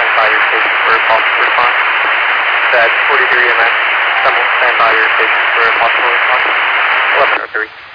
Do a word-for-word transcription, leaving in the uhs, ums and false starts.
stand by your station for a possible response. That's forty-three E M S. Some will stand by your station for a possible response. eleven oh three.